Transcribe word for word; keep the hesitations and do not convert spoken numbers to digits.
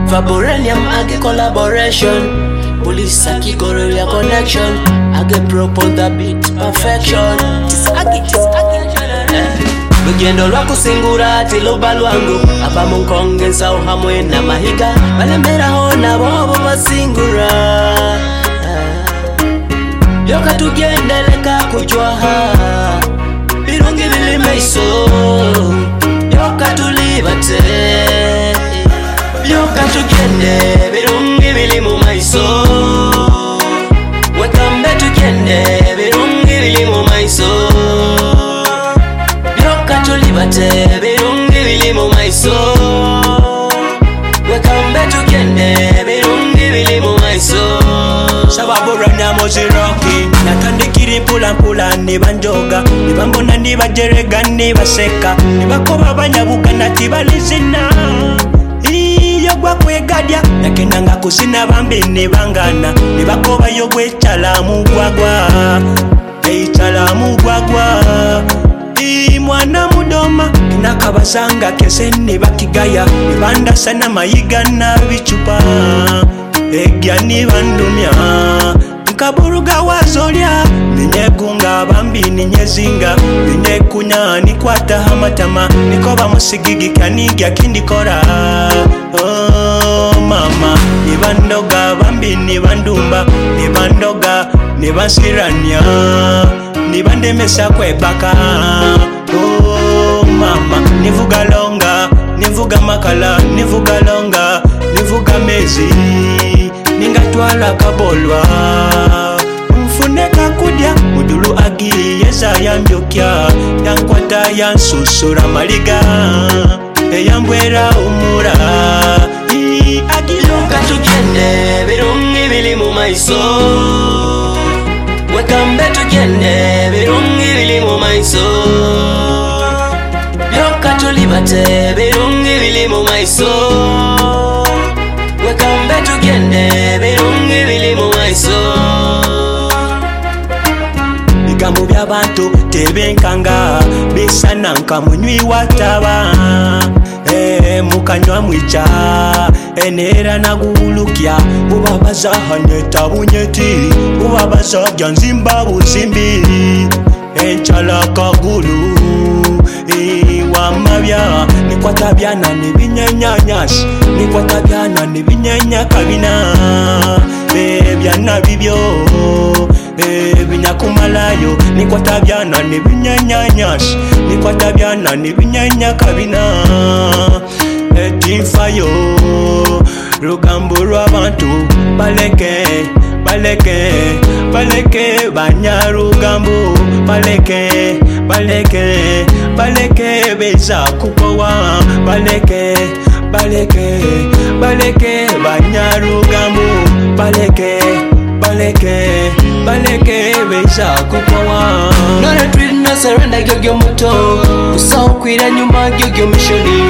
Vibranium age collaboration, police aki gorilla connection. I get propose the beat perfection. Agi, agi. Lugendo lwako singura tiloba lwangu aba munkongenza uhamwe na mahiga balembera hona bobo basingura yoka tugendeleka kujwa birungi bili maiso yoka tulibate yoka tugende birungi bili mu maiso wekambe tugende birungi bili mu maiso Tulibate birungi bili mu maiso wekambe tugende birungi bili mu maiso sababu rana moziroki natandikiri mpula mpula nibanjoga nibambona nibajerega nibaseka nibakoba banyabuka natibalizina iyo gwa kwegadya nakenanga kusina bambi nibangana nibakoba yo gwechala mugwagwa eichala mugwagwa mwana mudoma nakabasanga kesene bakigaya nibanda sana mayiga na bichupa egya nibandumya nkaburuga wazolya ninyegunga bambi ninyezinga ninyekunya nikwata hamatama nikoba musigigi kanigya kindikora oh mama nibandoga bambi nibandumba nibandoga nibansiranya nibandemesa kwebaka oh mama nivuga longa nivuga makala nivuga longa nivuga mezi ningatwala kabolwa mfuneka kudya mudulu agi yesa yambyokya yankwata yansusura maliga eyambwera umura agiloka tugende birungi bili mu maiso wekambe tugende birungi bili mu maiso yoka tulibate birungi bili mu maiso wekambe tugende birungi bili mu maiso bigambo by'abantu tebenkanga bisana nka munywi wataba eh mukanywa mwicha enera nagulukya ubabaza hanyeta bunyeti ubabaza janzimba buzimbi enchala kagulu wa mabya nikwata byana nibinyanyanyas nikwata byana nibinyanya kabina e byana bibyo e binyakumalayo nikwata byana nibinyanyanyas nikwata byana nibinyanya kabina etimfayo rugambo rw'abantu baleke baleke baleke banyarugambo baleke baleke baleke beza kukowa baleke baleke baleke banyarugambo baleke baleke baleke beza kukowa no retreat no surrender gyogyo moto usao kwira nyuma gyogyo mishoni